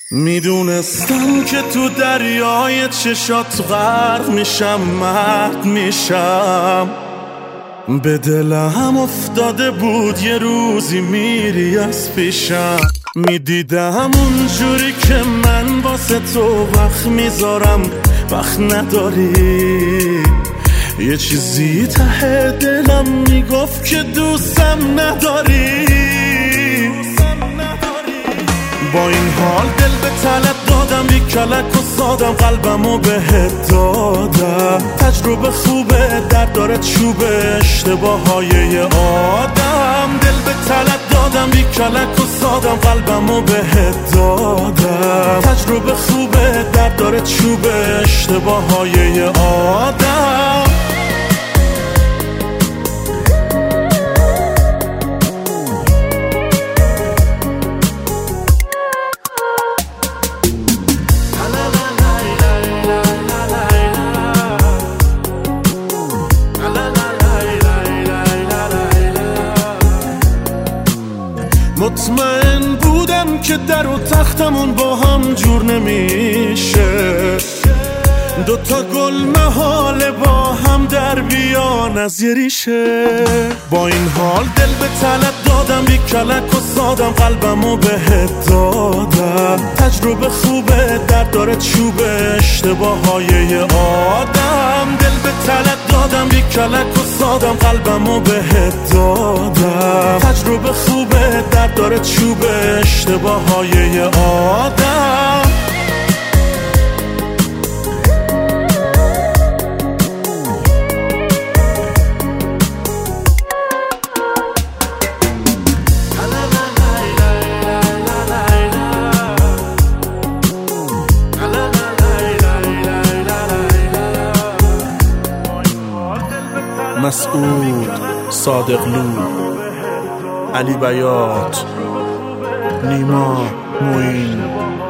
میدونستم که تو دریای چشات غرق میشم، مرد میشم. به دلم افتاده بود یه روزی میری از پیشم. میدیدم اونجوری که من واسه تو وقت میذارم، وقت نداری. یه چیزی ته دلم میگفت که دوستم نداری. با این حال دل به طلب دادم، بی کلک و سادم قلبمو بهت دادم. تجربه خوبه، درد داره چوبه، اشتباههای یه آدم. دل به طلب دادم، بی کلک و سادم قلبمو بهت دادم. تجربه خوبه، درد داره چوبه، اشتباههای یه آدم. مطمئن بودم که در و تختمون با هم جور نمیشه. دوتا گل محاله با هم در بیان از یه ریشه. با این حال دل به طلب دادم، بی کلک و سادم قلبمو بهت دادم. تجربه خوبه، درد داره چوبه، اشتباههای یه آدم. دل به طلب دادم، بی کلک و سادم قلبمو بهت دادم. تجربه خوبه، درد داره چوبه، اشتباههای یه آدم. مسعود، صادقلو، علی بیات، نیما، موین.